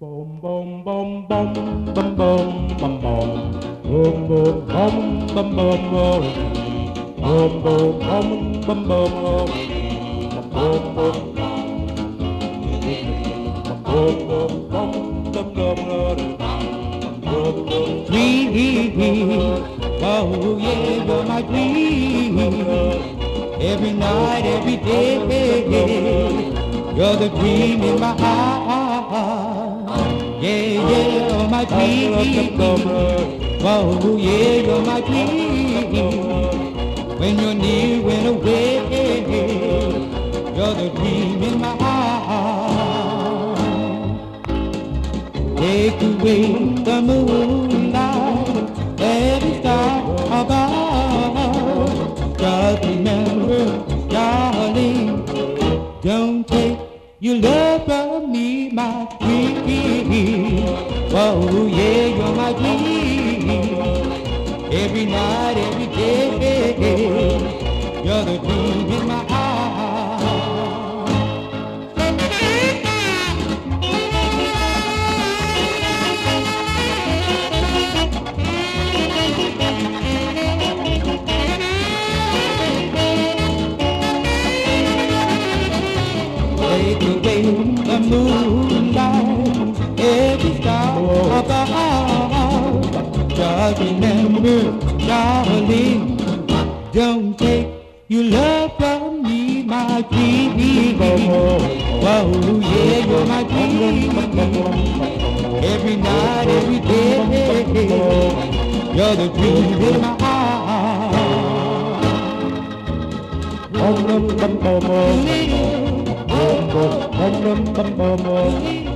Boom, boom, boom, boom, boom, boom, boom, boom, boom, boom, boom, boom, boom, boom, boom, boom, boom, boom, boom, dream, oh yeah, you're my dream. Every night, every day, you're the dream in my heart. Yeah, yeah, you're my dream. Oh yeah, you're my dream. When you're near, when away, you're the dream in my heart. Take away the moonlight, every star above. Just remember, darling, don't take your love from me, my dream. Oh yeah, you're my dream. Every night, every day, you're the dream in my heart. Take away the moonlight, every star above. Just remember, darling, don't take your love from me, my dream. Oh yeah, you're my dream. Every night, every day, you're the dream in my heart. Bum bum bum bum bum bum bum bum bum.